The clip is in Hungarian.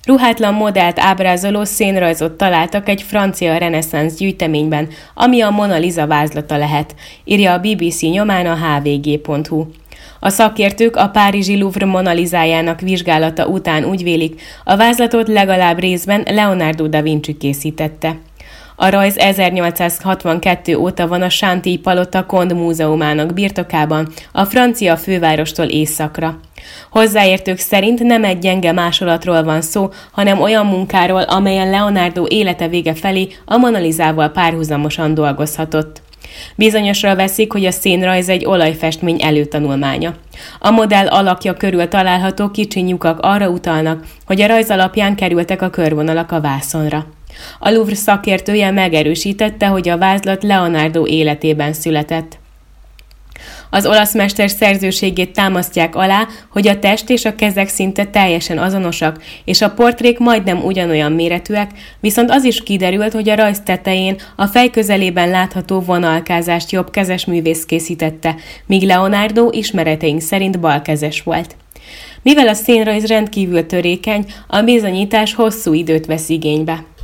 Ruhátlan modellt ábrázoló szénrajzot találtak egy francia reneszánsz gyűjteményben, ami a Mona Lisa vázlata lehet, írja a BBC nyomán a hvg.hu. A szakértők a párizsi Louvre Mona Lisájának vizsgálata után úgy vélik, a vázlatot legalább részben Leonardo da Vinci készítette. A rajz 1862 óta van a Chantilly palota Kond múzeumának birtokában, a francia fővárostól északra. Hozzáértők szerint nem egy gyenge másolatról van szó, hanem olyan munkáról, amelyen Leonardo élete vége felé a Mona Lisával párhuzamosan dolgozhatott. Bizonyosra veszik, hogy a szénrajz egy olajfestmény előtanulmánya. A modell alakja körül található kicsi lyukak arra utalnak, hogy a rajz alapján kerültek a körvonalak a vászonra. A Louvre szakértője megerősítette, hogy a vázlat Leonardo életében született. Az olasz mester szerzőségét támasztják alá, hogy a test és a kezek szinte teljesen azonosak, és a portrék majdnem ugyanolyan méretűek, viszont az is kiderült, hogy a rajz tetején a fej közelében látható vonalkázást jobbkezes művész készítette, míg Leonardo ismereteink szerint balkezes volt. Mivel a szénrajz rendkívül törékeny, a bizonyítás hosszú időt vesz igénybe.